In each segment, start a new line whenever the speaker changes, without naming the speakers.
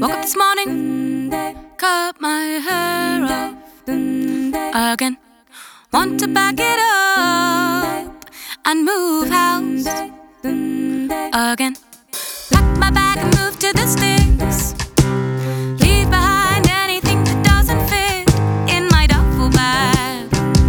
Woke up this morning, cut my hair off again. Want to back it up and move house again. Pack my bag and move to the sticks. Leave behind anything that doesn't fit in my duffel bag.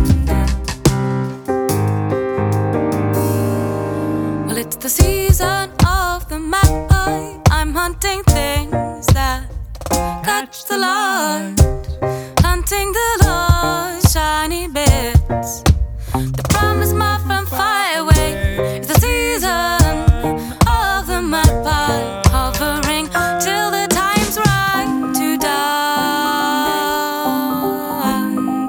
Well, it's the season of the magpie. I'm hunting things that catch the light, hunting the lost shiny bits. The promise moth from fire away. It's the season of the magpie, hovering till the time's right to die.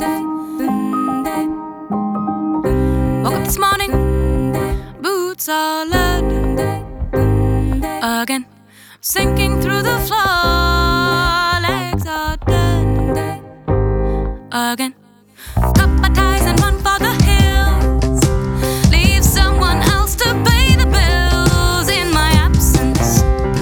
Woke up this morning, boots are lead again. Sinking through the floor, legs are dead again. Cut my ties and run for the hills. Leave someone else to pay the bills in my absence.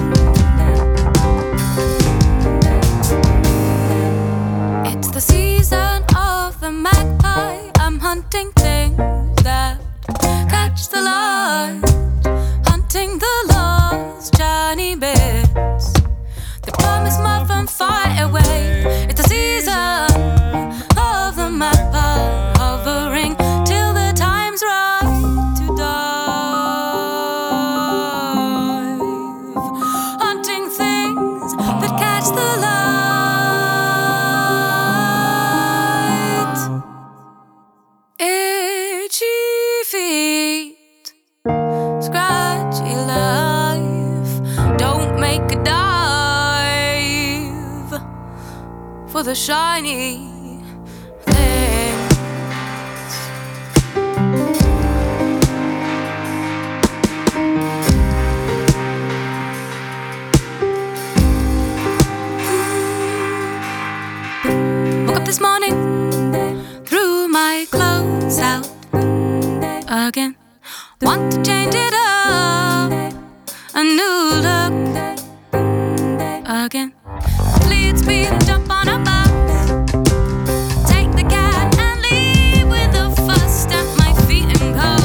It's the season of the magpie. I'm hunting things that catch the light, hunting the lost shiny bits. The promise moth from far away. It's the season of the magpie, hovering till the time's right to dive, hunting things that catch the light. Itchy feet, scratchy life. Don't make a dive for the shiny things. Woke up this morning, threw my clothes out again. Want to change it up, a new look again. Lead speed and jump on a bus. Take the cat and leave with a fuss. Stamp my feet and go.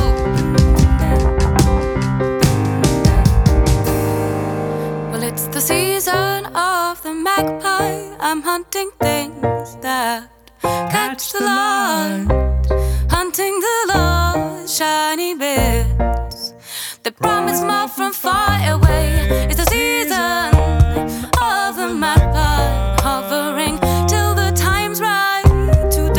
Well, it's the season of the magpie. I'm hunting things that catch the light, hunting the lost shiny bits. The promise moth from far away. It's the season of the magpie, hovering till the time's right to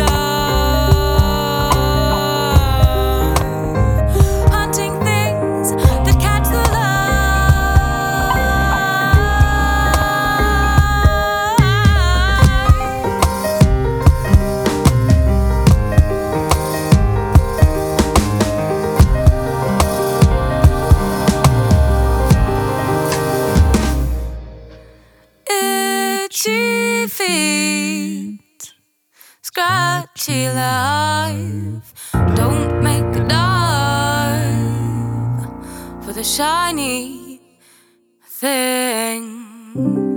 die, hunting things that catch the itchy feet, scratchy life. Don't make a dive for the shiny thing.